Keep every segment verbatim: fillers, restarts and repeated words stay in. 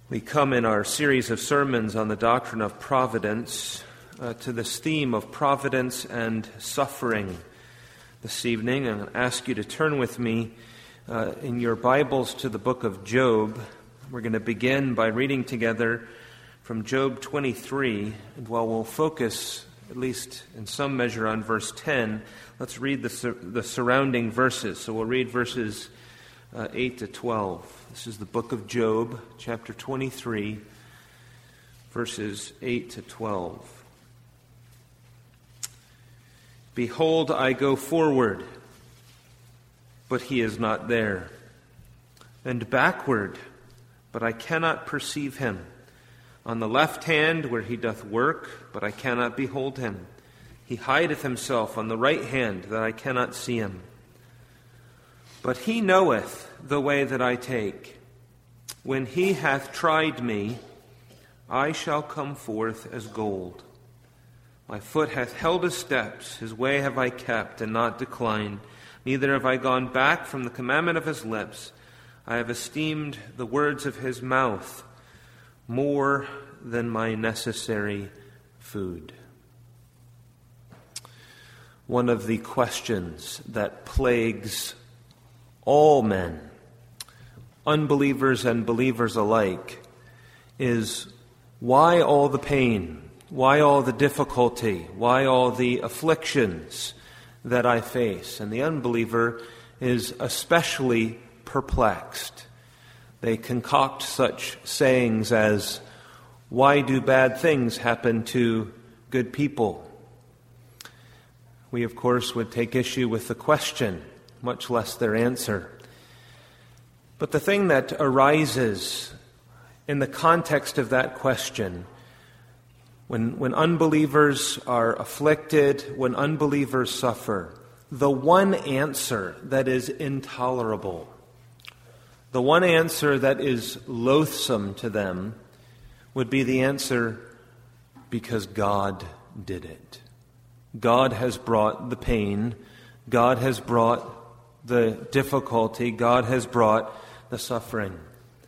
We come in our series of sermons on the doctrine of providence uh, to this theme of providence and suffering this evening, and I ask you to turn with me uh, in your Bibles to the book of Job. We're going to begin by reading together from Job twenty-three, and while we'll focus, at least in some measure, on verse ten, let's read the, sur- the surrounding verses. So we'll read verses uh, eight to twelve. This is the book of Job, chapter twenty-three, verses eight to twelve. Behold, I go forward, but he is not there, and backward, but I cannot perceive him. On the left hand where he doth work, but I cannot behold him. He hideth himself on the right hand, that I cannot see him. But he knoweth the way that I take. When he hath tried me, I shall come forth as gold. My foot hath held his steps, his way have I kept, and not declined. Neither have I gone back from the commandment of his lips. I have esteemed the words of his mouth more than my necessary food. One of the questions that plagues all men, unbelievers and believers alike, is why all the pain, why all the difficulty, why all the afflictions that I face? And the unbeliever is especially perplexed. They concoct such sayings as, why do bad things happen to good people? We, of course, would take issue with the question, much less their answer. But the thing that arises in the context of that question, when, when unbelievers are afflicted, when unbelievers suffer, the one answer that is intolerable, the one answer that is loathsome to them would be the answer, because God did it. God has brought the pain. God has brought the difficulty. God has brought the suffering.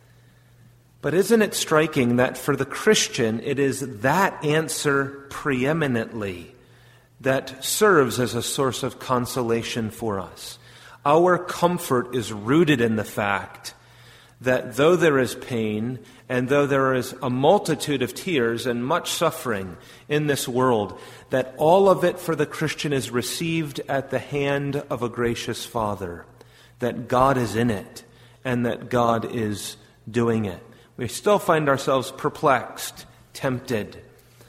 But isn't it striking that for the Christian, it is that answer preeminently that serves as a source of consolation for us? Our comfort is rooted in the fact that though there is pain, and though there is a multitude of tears and much suffering in this world, that all of it for the Christian is received at the hand of a gracious Father, that God is in it, and that God is doing it. We still find ourselves perplexed, tempted,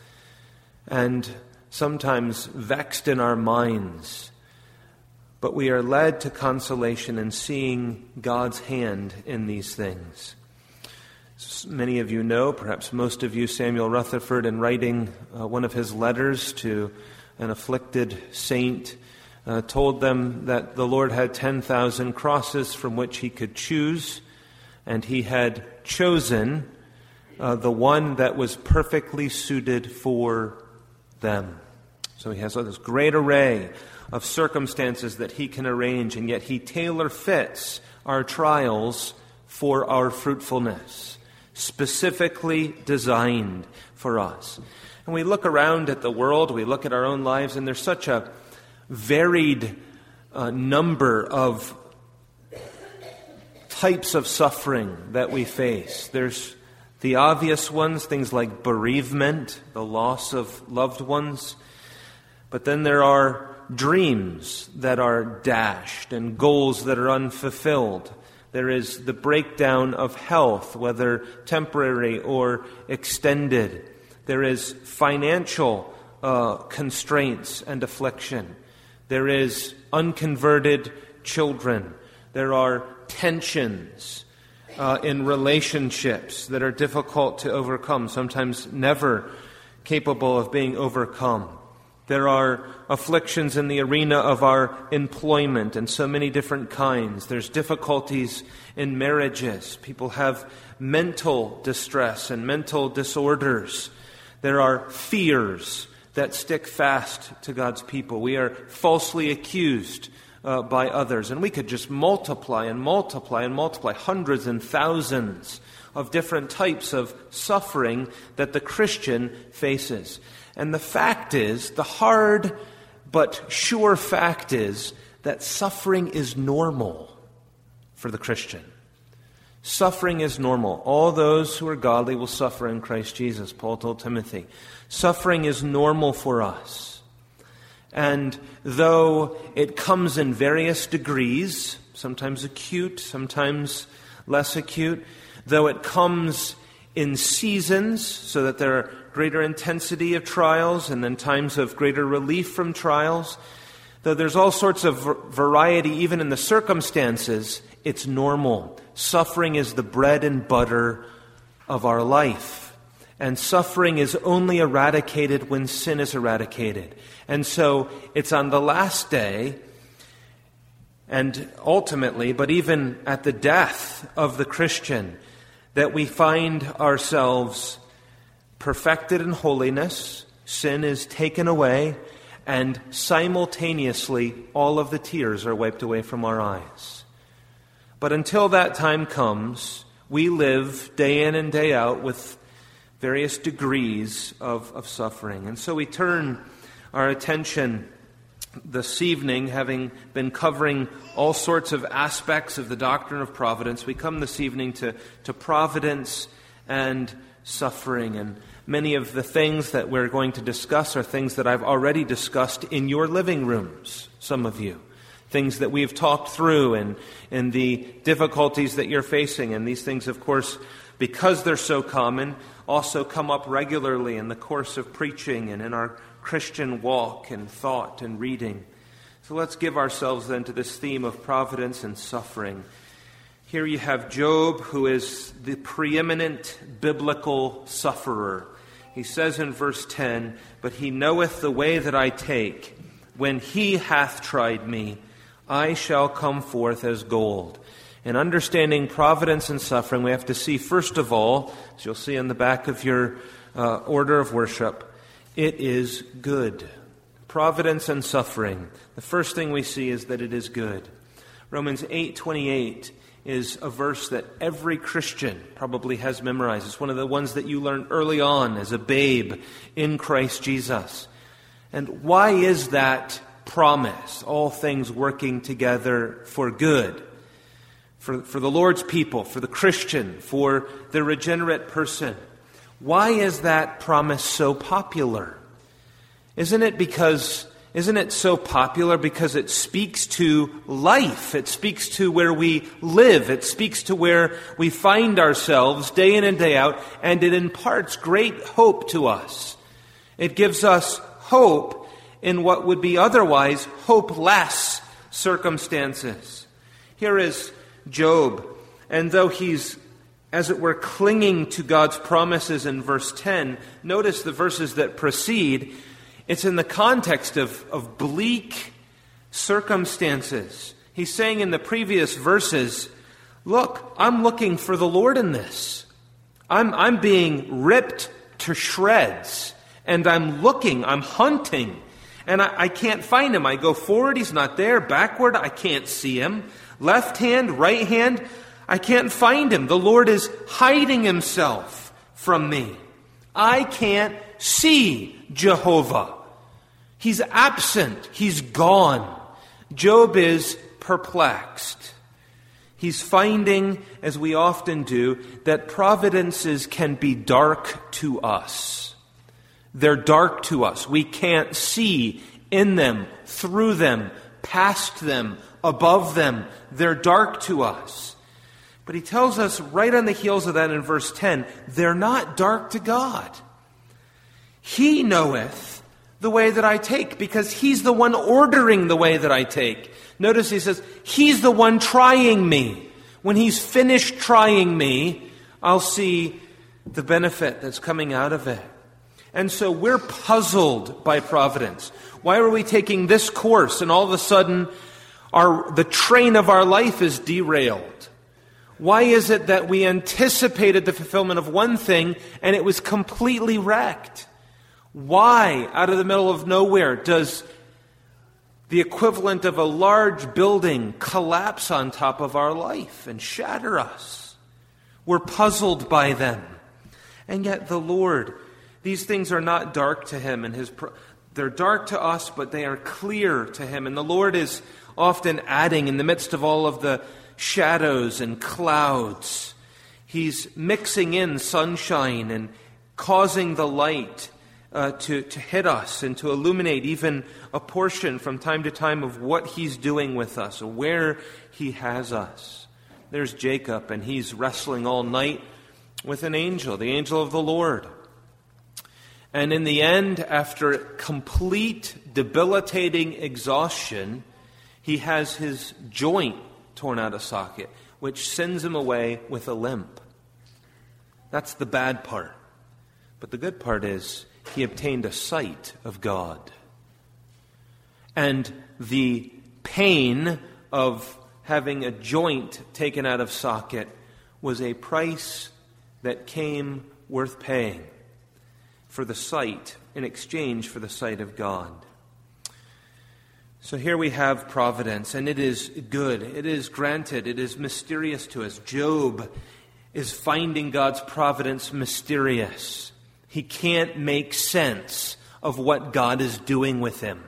and sometimes vexed in our minds, but we are led to consolation in seeing God's hand in these things. Many of you know, perhaps most of you, Samuel Rutherford, in writing uh, one of his letters to an afflicted saint, uh, told them that the Lord had ten thousand crosses from which he could choose, and he had chosen uh, the one that was perfectly suited for them. So he has this great array of circumstances that he can arrange, and yet he tailor fits our trials for our fruitfulness, specifically designed for us. And we look around at the world, we look at our own lives, and there's such a varied uh, number of types of suffering that we face. There's the obvious ones, things like bereavement, the loss of loved ones. But then there are dreams that are dashed and goals that are unfulfilled. There is the breakdown of health, whether temporary or extended. There is financial uh, constraints and affliction. There is unconverted children. There are tensions uh, in relationships that are difficult to overcome, sometimes never capable of being overcome. There are afflictions in the arena of our employment and so many different kinds. There's difficulties in marriages. People have mental distress and mental disorders. There are fears that stick fast to God's people. We are falsely accused uh, by others. And we could just multiply and multiply and multiply hundreds and thousands of different types of suffering that the Christian faces. And the fact is, the hard but sure fact is, that suffering is normal for the Christian. Suffering is normal. All those who are godly will suffer in Christ Jesus, Paul told Timothy. Suffering is normal for us. And though it comes in various degrees, sometimes acute, sometimes less acute, though it comes in seasons, so that there are greater intensity of trials and then times of greater relief from trials, though there's all sorts of variety even in the circumstances, it's normal. Suffering is the bread and butter of our life. And suffering is only eradicated when sin is eradicated. And so it's on the last day, and ultimately, but even at the death of the Christian, that we find ourselves perfected in holiness, sin is taken away, and simultaneously all of the tears are wiped away from our eyes. But until that time comes, we live day in and day out with various degrees of, of suffering. And so we turn our attention this evening, having been covering all sorts of aspects of the doctrine of providence, we come this evening to, to providence and suffering. And many of the things that we're going to discuss are things that I've already discussed in your living rooms, some of you. Things that we've talked through and, and the difficulties that you're facing. And these things, of course, because they're so common, also come up regularly in the course of preaching and in our Christian walk and thought and reading. So let's give ourselves then to this theme of providence and suffering. Here you have Job, who is the preeminent biblical sufferer. He says in verse ten, "But he knoweth the way that I take. When he hath tried me, I shall come forth as gold." In understanding providence and suffering, we have to see, first of all, as you'll see in the back of your uh, order of worship, it is good. Providence and suffering. The first thing we see is that it is good. Romans eight twenty-eight is a verse that every Christian probably has memorized. It's one of the ones that you learned early on as a babe in Christ Jesus. And why is that promise? All things working together for good. For, for the Lord's people, for the Christian, for the regenerate person. Why is that promise so popular? Isn't it because, isn't it so popular because it speaks to life? It speaks to where we live. It speaks to where we find ourselves day in and day out, and it imparts great hope to us. It gives us hope in what would be otherwise hopeless circumstances. Here is Job, and though he's, as it were, clinging to God's promises in verse ten, notice the verses that precede. It's in the context of, of bleak circumstances. He's saying in the previous verses, look, I'm looking for the Lord in this. I'm, I'm being ripped to shreds, and I'm looking, I'm hunting, and I, I can't find him. I go forward, he's not there. Backward, I can't see him. Left hand, right hand, I can't find him. The Lord is hiding himself from me. I can't see Jehovah. He's absent. He's gone. Job is perplexed. He's finding, as we often do, that providences can be dark to us. They're dark to us. We can't see in them, through them, past them, above them. They're dark to us. But he tells us right on the heels of that in verse ten, they're not dark to God. He knoweth the way that I take, because he's the one ordering the way that I take. Notice he says, he's the one trying me. When he's finished trying me, I'll see the benefit that's coming out of it. And so we're puzzled by providence. Why are we taking this course and all of a sudden our the train of our life is derailed? Why is it that we anticipated the fulfillment of one thing and it was completely wrecked? Why, out of the middle of nowhere, does the equivalent of a large building collapse on top of our life and shatter us? We're puzzled by them. And yet the Lord, these things are not dark to him, and his they're dark to us, but they are clear to him. And the Lord is often adding in the midst of all of the shadows and clouds. He's mixing in sunshine and causing the light uh, to, to hit us and to illuminate even a portion from time to time of what he's doing with us, where he has us. There's Jacob, and he's wrestling all night with an angel, the angel of the Lord. And in the end, after complete debilitating exhaustion, he has his joint torn out of socket, which sends him away with a limp. That's the bad part. But the good part is he obtained a sight of God. And the pain of having a joint taken out of socket was a price that came worth paying for the sight, in exchange for the sight of God. So here we have providence, and it is good. It is granted. It is mysterious to us. Job is finding God's providence mysterious. He can't make sense of what God is doing with him.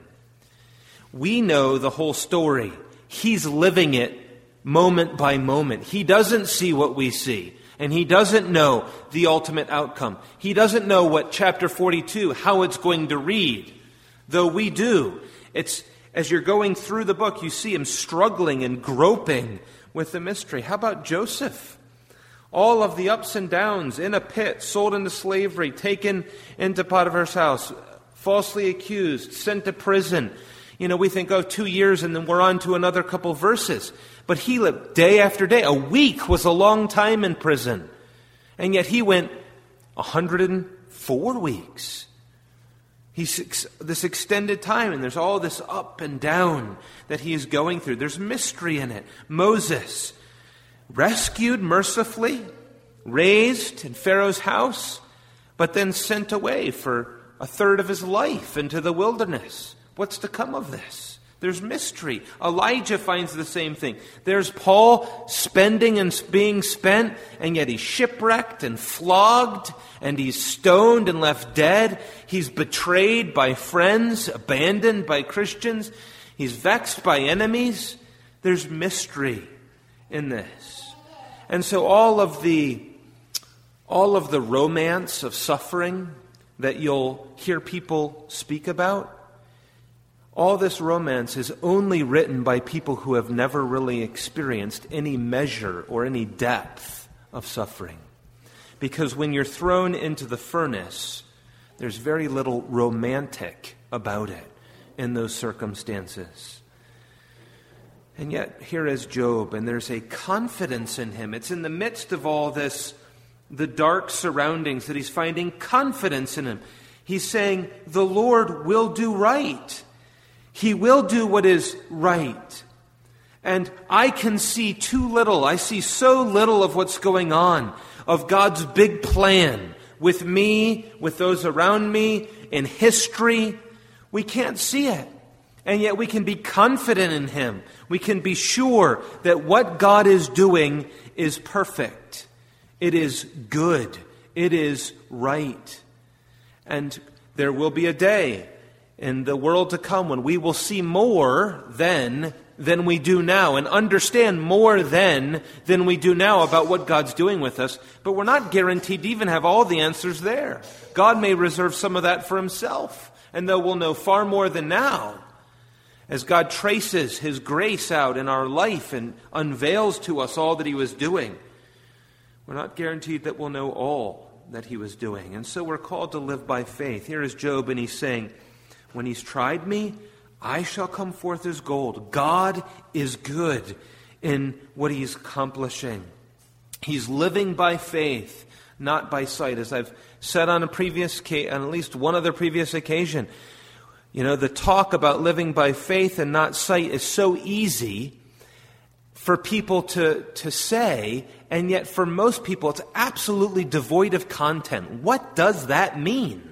We know the whole story. He's living it moment by moment. He doesn't see what we see. And he doesn't know the ultimate outcome. He doesn't know what chapter forty-two, how it's going to read. Though we do. It's as you're going through the book, you see him struggling and groping with the mystery. How about Joseph? All of the ups and downs, in a pit, sold into slavery, taken into Potiphar's house, falsely accused, sent to prison. You know, we think, oh, two years and then we're on to another couple verses. But he lived day after day. A week was a long time in prison. And yet he went one hundred four weeks. He's this extended time, and there's all this up and down that he is going through. There's mystery in it. Moses, rescued mercifully, raised in Pharaoh's house, but then sent away for a third of his life into the wilderness. What's to come of this? There's mystery. Elijah finds the same thing. There's Paul spending and being spent, and yet he's shipwrecked and flogged, and he's stoned and left dead. He's betrayed by friends, abandoned by Christians. He's vexed by enemies. There's mystery in this. And so all of the all of the romance of suffering that you'll hear people speak about, all this romance is only written by people who have never really experienced any measure or any depth of suffering. Because when you're thrown into the furnace, there's very little romantic about it in those circumstances. And yet, here is Job, and there's a confidence in him. It's in the midst of all this, the dark surroundings, that he's finding confidence in him. He's saying, the Lord will do right. He will do what is right. And I can see too little. I see so little of what's going on, of God's big plan with me, with those around me, in history. We can't see it. And yet we can be confident in Him. We can be sure that what God is doing is perfect. It is good. It is right. And there will be a day in the world to come when we will see more then than we do now, and understand more then than we do now about what God's doing with us. But we're not guaranteed to even have all the answers there. God may reserve some of that for Himself, and though we'll know far more than now, as God traces His grace out in our life and unveils to us all that He was doing, we're not guaranteed that we'll know all that He was doing. And so we're called to live by faith. Here is Job, and he's saying, when he's tried me, I shall come forth as gold. God is good in what He's accomplishing. He's living by faith, not by sight. As I've said on a previous, on at least one other previous occasion, you know, the talk about living by faith and not sight is so easy for people to, to say, and yet for most people it's absolutely devoid of content. What does that mean?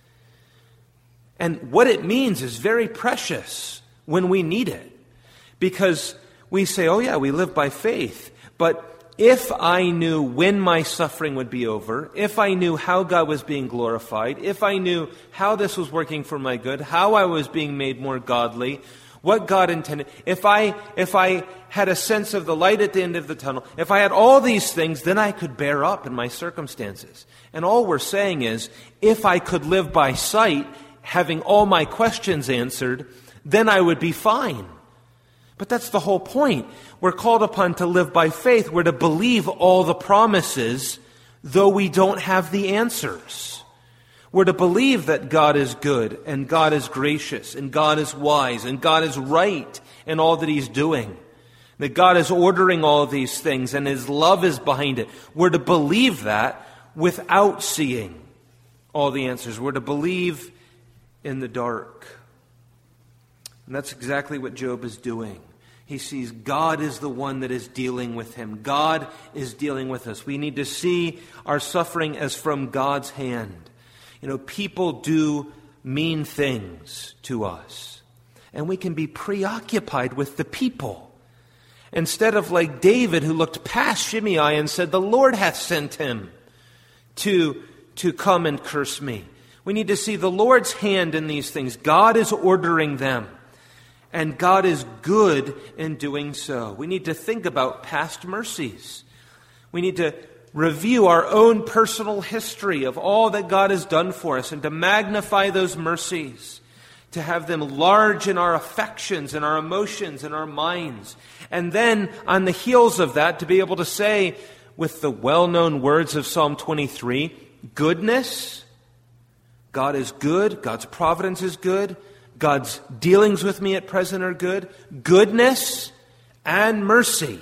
And what it means is very precious when we need it. Because we say, oh yeah, we live by faith, but if I knew when my suffering would be over, if I knew how God was being glorified, if I knew how this was working for my good, how I was being made more godly, what God intended, if I if I had a sense of the light at the end of the tunnel, if I had all these things, then I could bear up in my circumstances. And all we're saying is, if I could live by sight, having all my questions answered, then I would be fine. But that's the whole point. We're called upon to live by faith. We're to believe all the promises, though we don't have the answers. We're to believe that God is good, and God is gracious, and God is wise, and God is right in all that He's doing. That God is ordering all of these things, and His love is behind it. We're to believe that without seeing all the answers. We're to believe in the dark. And that's exactly what Job is doing. He sees God is the one that is dealing with him. God is dealing with us. We need to see our suffering as from God's hand. You know, people do mean things to us, and we can be preoccupied with the people. Instead of like David, who looked past Shimei and said, "The Lord hath sent him to, to come and curse me." We need to see the Lord's hand in these things. God is ordering them. And God is good in doing so. We need to think about past mercies. We need to review our own personal history of all that God has done for us and to magnify those mercies, to have them large in our affections and our emotions and our minds. And then on the heels of that, to be able to say with the well-known words of Psalm twenty-three, goodness, God is good, God's providence is good, God's dealings with me at present are good. Goodness and mercy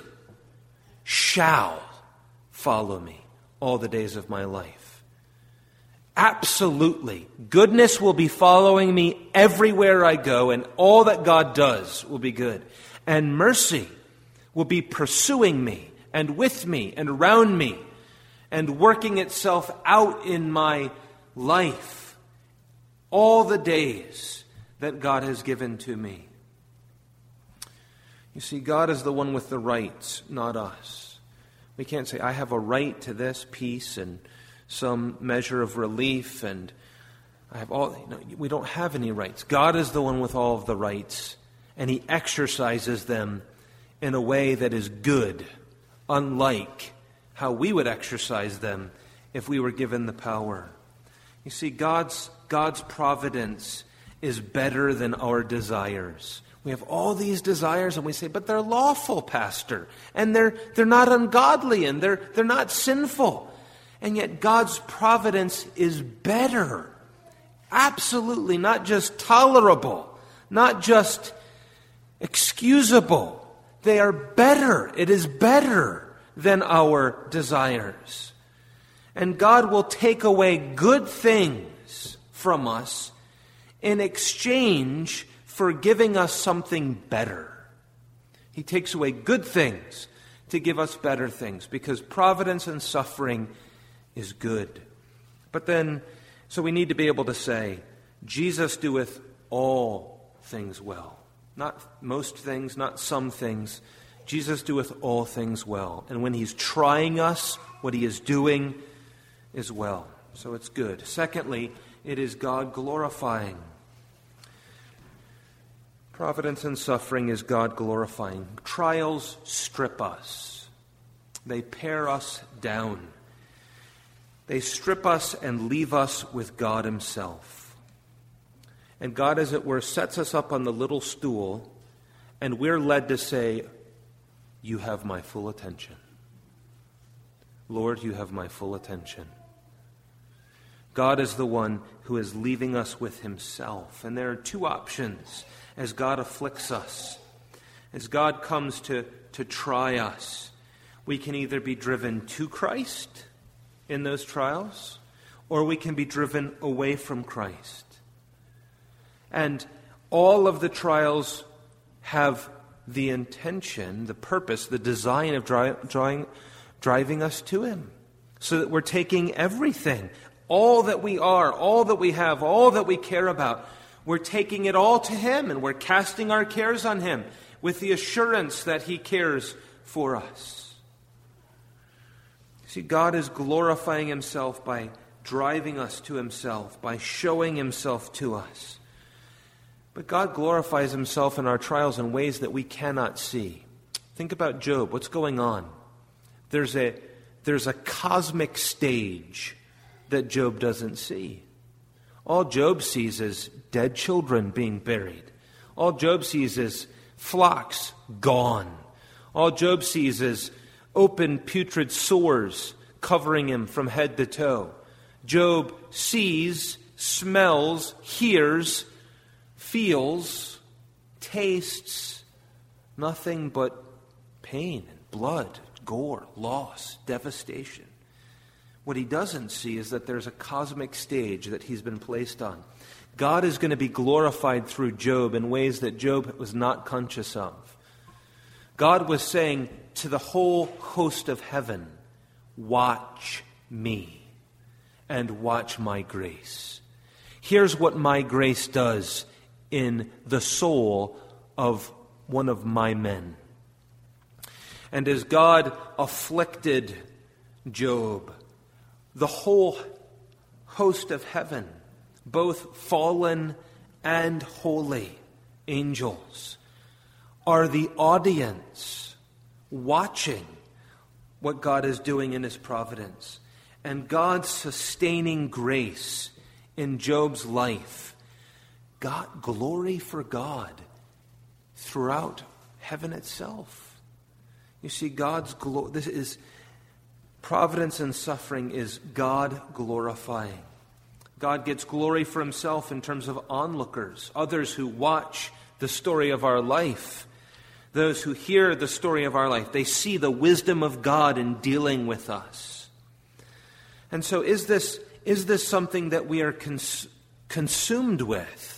shall follow me all the days of my life. Absolutely. Goodness will be following me everywhere I go, and all that God does will be good. And mercy will be pursuing me and with me and around me and working itself out in my life all the days that God has given to me. You see, God is the one with the rights, not us. We can't say, I have a right to this peace and some measure of relief, and I have all. You know, we don't have any rights. God is the one with all of the rights, and He exercises them in a way that is good, unlike how we would exercise them if we were given the power. You see, God's God's providence is better than our desires. We have all these desires and we say, but they're lawful, Pastor, and they're they're not ungodly, and they're they're not sinful. And yet God's providence is better. Absolutely, not just tolerable, not just excusable. They are better. It is better than our desires. And God will take away good things from us in exchange for giving us something better. He takes away good things to give us better things, because providence and suffering is good. But then, so we need to be able to say, Jesus doeth all things well. Not most things, not some things. Jesus doeth all things well. And when He's trying us, what He is doing is well. So it's good. Secondly, it is God glorifying. Providence and suffering is God glorifying. Trials strip us. They pare us down. They strip us and leave us with God Himself. And God, as it were, sets us up on the little stool, and we're led to say, you have my full attention. Lord, you have my full attention. God is the one who is leaving us with Himself. And there are two options as God afflicts us. As God comes to, to try us, we can either be driven to Christ in those trials, or we can be driven away from Christ. And all of the trials have the intention, the purpose, the design of dri- drawing, driving us to Him, so that we're taking everything, all that we are, all that we have, all that we care about, we're taking it all to Him, and we're casting our cares on Him with the assurance that He cares for us. See, God is glorifying himself by driving us to himself, by showing himself to us. But God glorifies himself in our trials in ways that we cannot see. Think about Job. What's going on? There's a, there's a cosmic stage that Job doesn't see. All Job sees is dead children being buried. All Job sees is flocks gone. All Job sees is open putrid sores covering him from head to toe. Job sees, smells, hears, feels, tastes nothing but pain and blood, gore, loss, devastation. What he doesn't see is that there's a cosmic stage that he's been placed on. God is going to be glorified through Job in ways that Job was not conscious of. God was saying to the whole host of heaven, watch me and watch my grace. Here's what my grace does in the soul of one of my men. And as God afflicted Job, the whole host of heaven, both fallen and holy angels, are the audience watching what God is doing in his providence. And God's sustaining grace in Job's life got glory for God throughout heaven itself. You see, God's glory, this is providence and suffering is God glorifying. God gets glory for himself in terms of onlookers, others who watch the story of our life. Those who hear the story of our life, they see the wisdom of God in dealing with us. And so is this, is this something that we are cons- consumed with?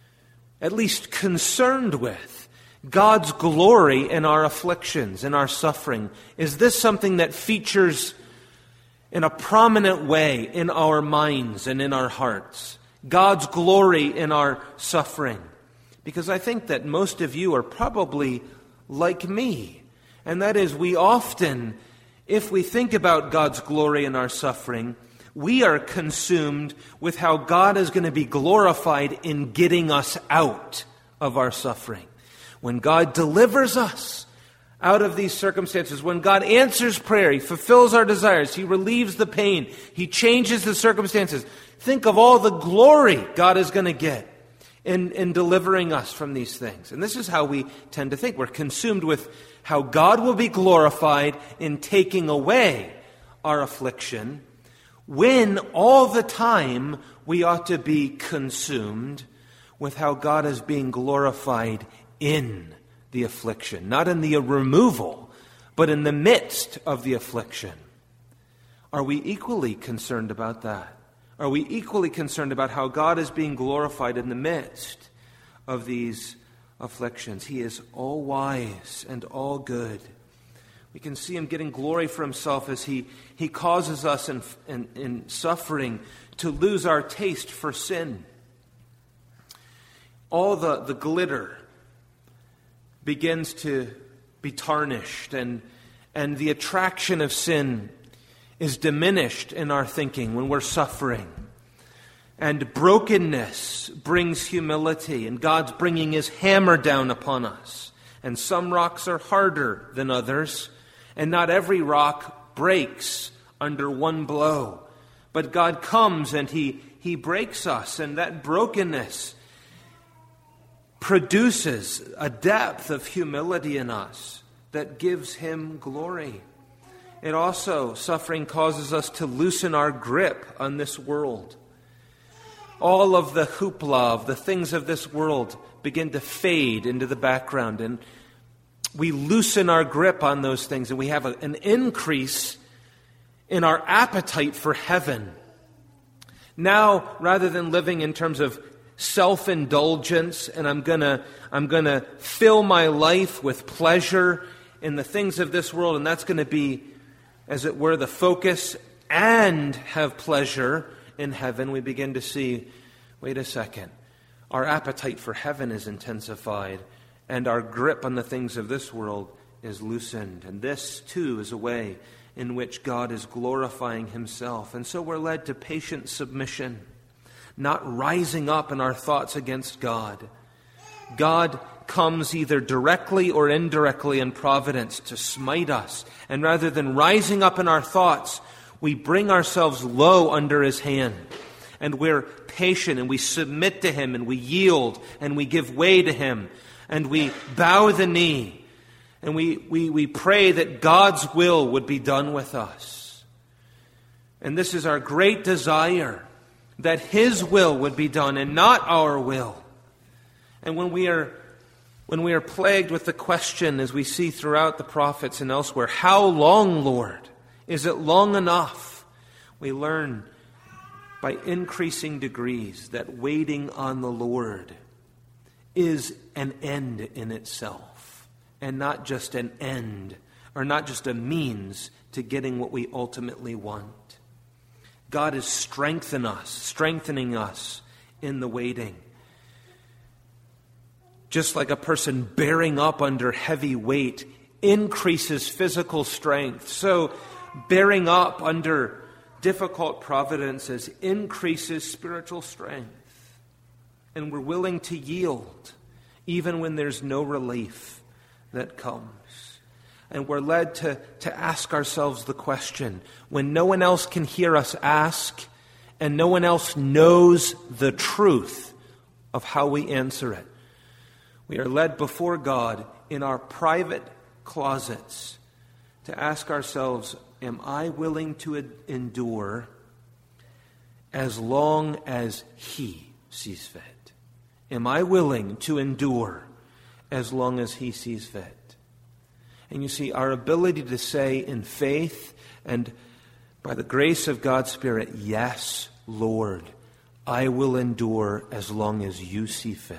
At least concerned with? God's glory in our afflictions, in our suffering. Is this something that features in a prominent way in our minds and in our hearts? God's glory in our suffering. Because I think that most of you are probably like me. And that is, we often, if we think about God's glory in our suffering, we are consumed with how God is going to be glorified in getting us out of our suffering. When God delivers us out of these circumstances, when God answers prayer, He fulfills our desires, He relieves the pain, He changes the circumstances. Think of all the glory God is going to get in, in delivering us from these things. And this is how we tend to think. We're consumed with how God will be glorified in taking away our affliction, when all the time we ought to be consumed with how God is being glorified in the affliction. Not in the removal, but in the midst of the affliction. Are we equally concerned about that? Are we equally concerned about how God is being glorified in the midst of these afflictions? He is all wise and all good. We can see Him getting glory for Himself as He, he causes us in, in, in suffering to lose our taste for sin. All the, the glitter begins to be tarnished, and, and the attraction of sin is diminished in our thinking when we're suffering. And brokenness brings humility, and God's bringing His hammer down upon us. And some rocks are harder than others, and not every rock breaks under one blow. But God comes and He, he breaks us, and that brokenness produces a depth of humility in us that gives Him glory. It also, suffering causes us to loosen our grip on this world. All of the hoopla of the things of this world begin to fade into the background, and we loosen our grip on those things, and we have a, an increase in our appetite for heaven. Now, rather than living in terms of self-indulgence, and I'm gonna I'm gonna fill my life with pleasure in the things of this world, and that's gonna be, as it were, the focus, and have pleasure in heaven, we begin to see, wait a second, our appetite for heaven is intensified, and our grip on the things of this world is loosened. And this, too, is a way in which God is glorifying himself. And so we're led to patient submission, not rising up in our thoughts against God. God comes either directly or indirectly in providence to smite us. And rather than rising up in our thoughts, we bring ourselves low under his hand. And we're patient and we submit to him and we yield and we give way to him. And we bow the knee. And we, we, we pray that God's will would be done with us. And this is our great desire, that his will would be done and not our will. And when we are when we are plagued with the question, as we see throughout the prophets and elsewhere, how long, Lord? Is it long enough? We learn by increasing degrees that waiting on the Lord is an end in itself, and not just an end, or not just a means to getting what we ultimately want. God is strengthening us, strengthening us in the waiting. Just like a person bearing up under heavy weight increases physical strength, so bearing up under difficult providences increases spiritual strength. And we're willing to yield, even when there's no relief that comes. And we're led to, to ask ourselves the question, when no one else can hear us ask, and no one else knows the truth of how we answer it, we are led before God in our private closets to ask ourselves, am I willing to endure as long as he sees fit? Am I willing to endure as long as he sees fit? And you see, our ability to say in faith and by the grace of God's Spirit, yes, Lord, I will endure as long as you see fit.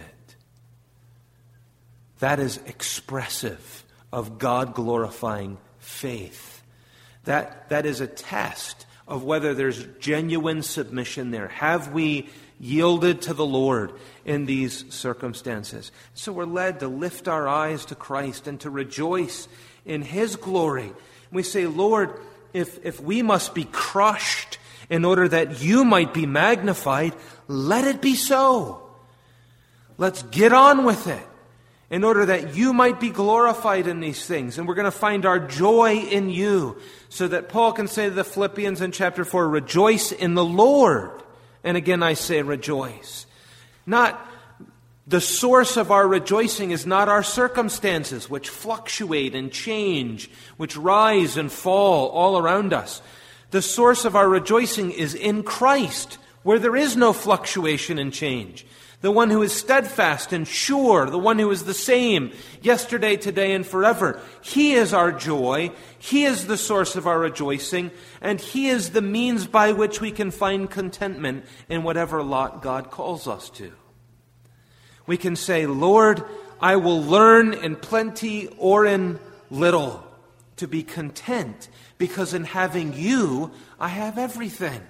That is expressive of God-glorifying faith. That, that is a test of whether there's genuine submission there. Have we yielded to the Lord in these circumstances? So we're led to lift our eyes to Christ and to rejoice in his glory. We say, Lord, if, if we must be crushed in order that you might be magnified, let it be so. Let's get on with it, in order that you might be glorified in these things. And we're going to find our joy in you, so that Paul can say to the Philippians in chapter four, rejoice in the Lord. And again I say rejoice. Not the source of our rejoicing is not our circumstances, which fluctuate and change, which rise and fall all around us. The source of our rejoicing is in Christ, where there is no fluctuation and change. The one who is steadfast and sure, the one who is the same yesterday, today, and forever. He is our joy. He is the source of our rejoicing. And he is the means by which we can find contentment in whatever lot God calls us to. We can say, Lord, I will learn in plenty or in little to be content, because in having you, I have everything.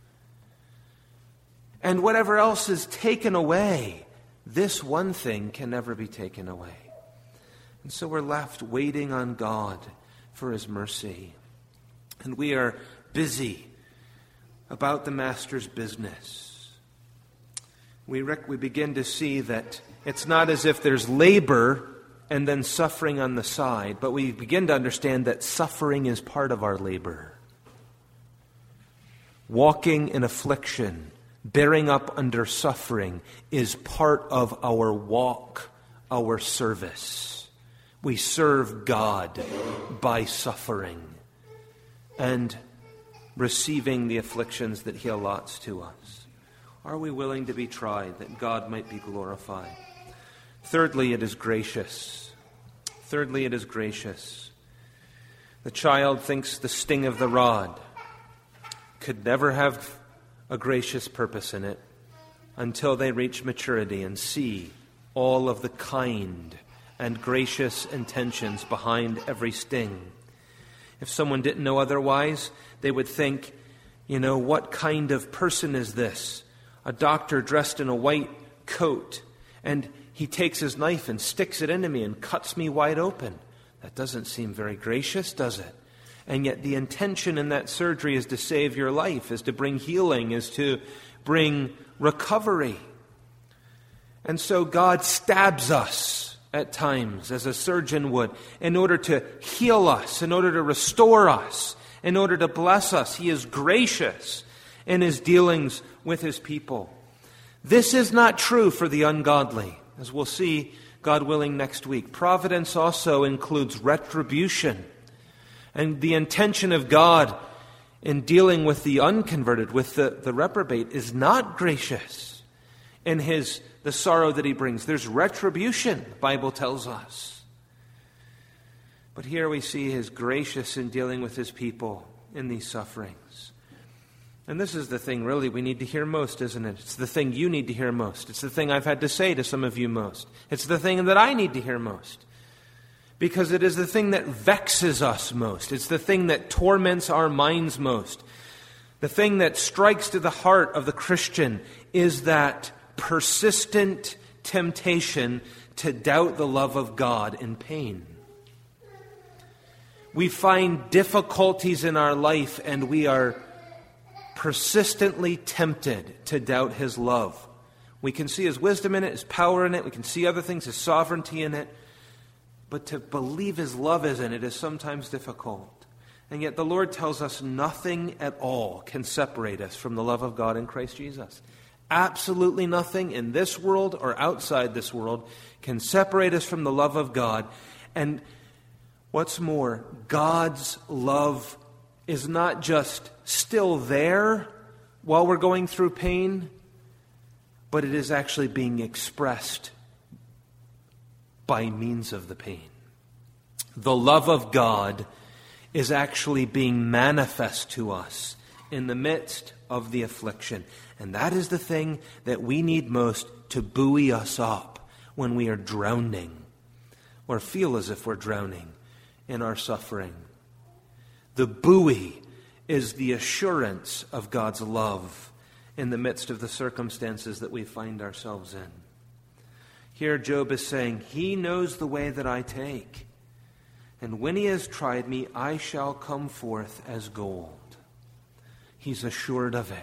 And whatever else is taken away, this one thing can never be taken away. And so we're left waiting on God for his mercy. And we are busy about the Master's business. We, rec- we begin to see that it's not as if there's labor and then suffering on the side, but we begin to understand that suffering is part of our labor. Walking in affliction, bearing up under suffering, is part of our walk, our service. We serve God by suffering and receiving the afflictions that he allots to us. Are we willing to be tried that God might be glorified? Thirdly, it is gracious. Thirdly, it is gracious. The child thinks the sting of the rod could never have a gracious purpose in it until they reach maturity and see all of the kind and gracious intentions behind every sting. If someone didn't know otherwise, they would think, you know, what kind of person is this? A doctor dressed in a white coat, and he takes his knife and sticks it into me and cuts me wide open. That doesn't seem very gracious, does it? And yet the intention in that surgery is to save your life, is to bring healing, is to bring recovery. And so God stabs us at times, as a surgeon would, in order to heal us, in order to restore us, in order to bless us. He is gracious in his dealings with his people. This is not true for the ungodly, as we'll see, God willing, next week. Providence also includes retribution. And the intention of God in dealing with the unconverted, with the, the reprobate, is not gracious in his the sorrow that he brings. There's retribution, the Bible tells us. But here we see his gracious in dealing with his people in these sufferings. And this is the thing really we need to hear most, isn't it? It's the thing you need to hear most. It's the thing I've had to say to some of you most. It's the thing that I need to hear most. Because it is the thing that vexes us most. It's the thing that torments our minds most. The thing that strikes to the heart of the Christian is that persistent temptation to doubt the love of God in pain. We find difficulties in our life and we are persistently tempted to doubt his love. We can see his wisdom in it, his power in it. We can see other things, his sovereignty in it. But to believe his love is in it is sometimes difficult. And yet the Lord tells us nothing at all can separate us from the love of God in Christ Jesus. Absolutely nothing in this world or outside this world can separate us from the love of God. And what's more, God's love is not just still there while we're going through pain, but it is actually being expressed by means of the pain. The love of God is actually being manifest to us in the midst of the affliction. And that is the thing that we need most to buoy us up when we are drowning or feel as if we're drowning in our suffering. The buoy is the assurance of God's love in the midst of the circumstances that we find ourselves in. Here Job is saying, he knows the way that I take, and when he has tried me, I shall come forth as gold. He's assured of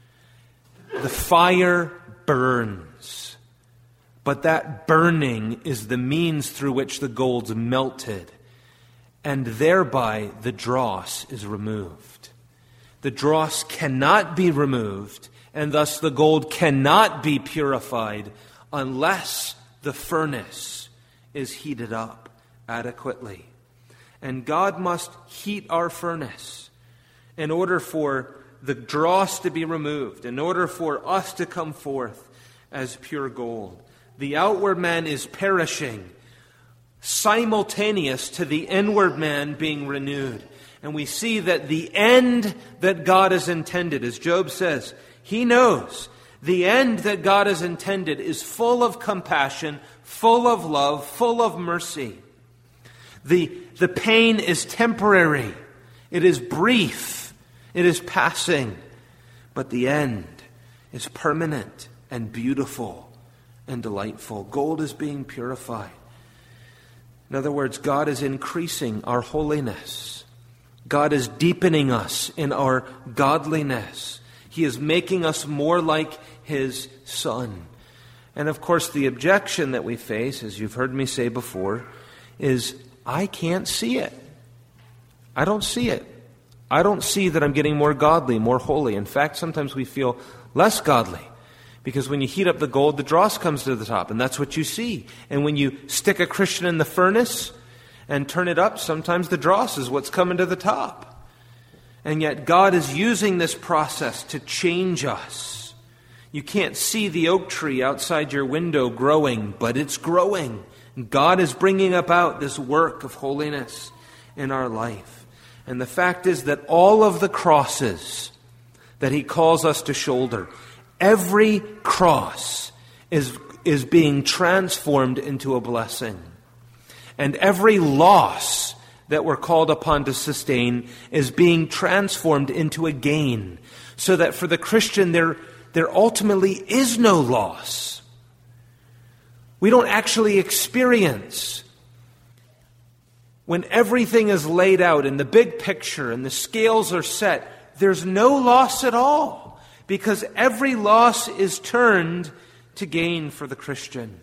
it. The fire burns, but that burning is the means through which the gold's melted, and thereby the dross is removed. The dross cannot be removed, and thus the gold cannot be purified unless the furnace is heated up adequately. And God must heat our furnace in order for the dross to be removed, in order for us to come forth as pure gold. The outward man is perishing, simultaneous to the inward man being renewed. And we see that the end that God has intended, as Job says, he knows the end that God has intended is full of compassion, full of love, full of mercy. The, the pain is temporary. It is brief. It is passing. But the end is permanent and beautiful and delightful. Gold is being purified. In other words, God is increasing our holiness. God is deepening us in our godliness. He is making us more like his Son. And of course, the objection that we face, as you've heard me say before, is I can't see it. I don't see it. I don't see that I'm getting more godly, more holy. In fact, sometimes we feel less godly. Because when you heat up the gold, the dross comes to the top, and that's what you see. And when you stick a Christian in the furnace and turn it up, sometimes the dross is what's coming to the top. And yet God is using this process to change us. You can't see the oak tree outside your window growing, but it's growing. And God is bringing about this work of holiness in our life. And the fact is that all of the crosses that he calls us to shoulder, every cross is, is being transformed into a blessing. And every loss that we're called upon to sustain is being transformed into a gain. So that for the Christian, there, there ultimately is no loss. We don't actually experience when everything is laid out in the big picture and the scales are set, there's no loss at all, because every loss is turned to gain for the Christian.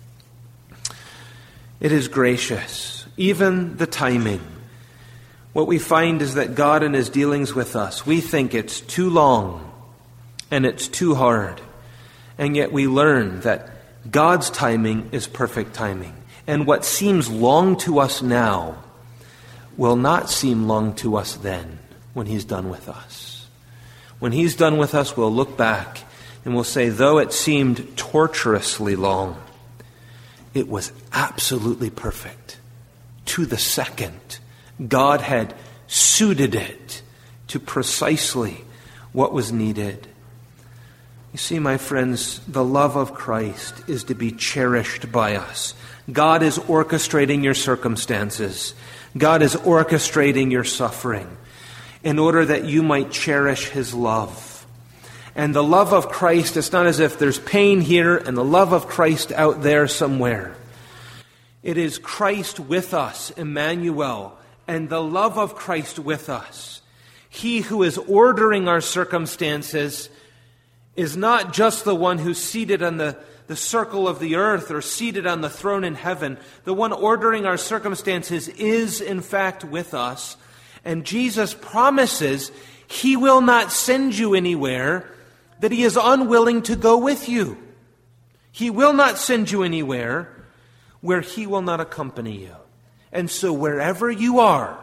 It is gracious, even the timing. What we find is that God in His dealings with us, we think it's too long and it's too hard. And yet we learn that God's timing is perfect timing. And what seems long to us now will not seem long to us then when He's done with us. When He's done with us, we'll look back and we'll say, though it seemed torturously long, it was absolutely perfect. To the second, God had suited it to precisely what was needed. You see, my friends, the love of Christ is to be cherished by us. God is orchestrating your circumstances. God is orchestrating your suffering in order that you might cherish His love. And the love of Christ, it's not as if there's pain here and the love of Christ out there somewhere. It is Christ with us, Emmanuel, and the love of Christ with us. He who is ordering our circumstances is not just the one who's seated on the the circle of the earth or seated on the throne in heaven. The one ordering our circumstances is in fact with us. And Jesus promises He will not send you anywhere that He is unwilling to go with you. He will not send you anywhere where He will not accompany you. And so wherever you are,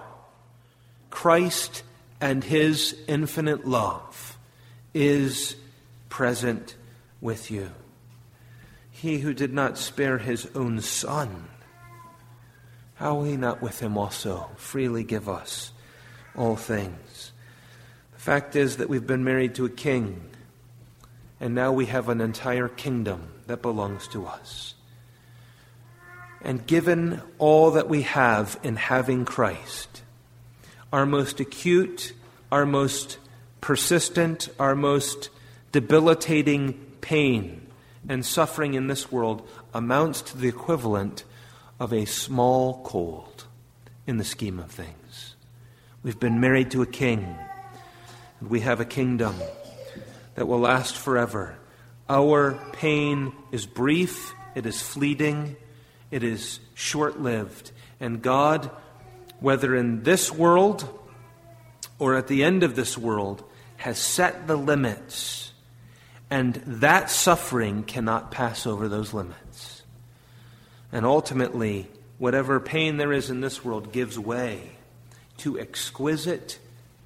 Christ and His infinite love is present with you. He who did not spare His own Son, how will He not with Him also freely give us all things? The fact is that we've been married to a king, and now we have an entire kingdom that belongs to us. And given all that we have in having Christ, our most acute, our most persistent, our most debilitating pain and suffering in this world amounts to the equivalent of a small cold in the scheme of things. We've been married to a king, and we have a kingdom that will last forever. Our pain is brief, it is fleeting, it is short-lived. And God, whether in this world or at the end of this world, has set the limits. And that suffering cannot pass over those limits. And ultimately, whatever pain there is in this world gives way to exquisite,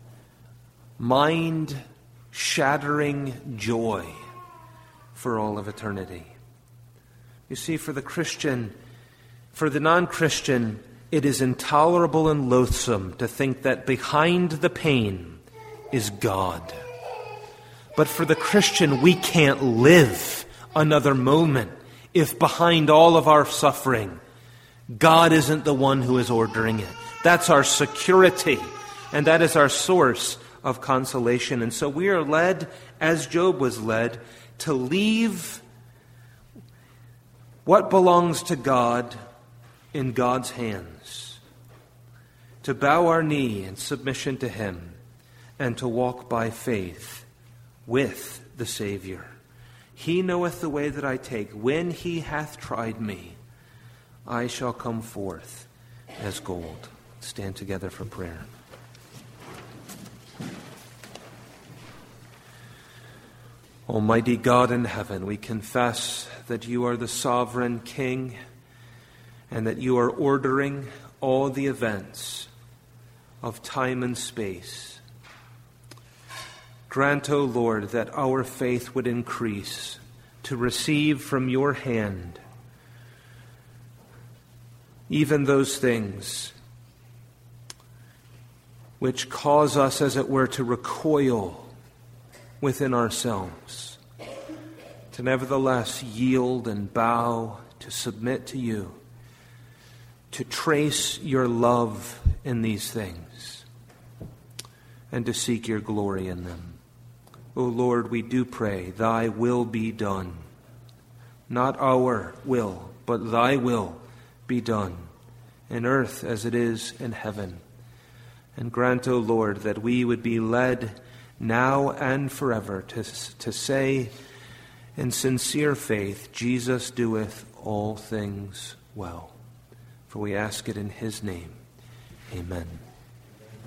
mind-shattering joy for all of eternity. You see, for the Christian, for the non-Christian, it is intolerable and loathsome to think that behind the pain is God. But for the Christian, we can't live another moment if behind all of our suffering, God isn't the one who is ordering it. That's our security, and that is our source of consolation. And so we are led, as Job was led, to leave what belongs to God in God's hands, to bow our knee in submission to Him, and to walk by faith with the Savior. He knoweth the way that I take. When He hath tried me, I shall come forth as gold. Stand together for prayer. Almighty God in heaven, we confess that You are the sovereign King and that You are ordering all the events of time and space. Grant, O Lord, that our faith would increase to receive from Your hand even those things which cause us, as it were, to recoil within ourselves, to nevertheless yield and bow, to submit to You, to trace Your love in these things, and to seek Your glory in them. O Lord, we do pray, Thy will be done. Not our will, but Thy will be done in earth as it is in heaven. And grant, O Lord, that we would be led now and forever to, to say in sincere faith, Jesus doeth all things well. For we ask it in his name. Amen.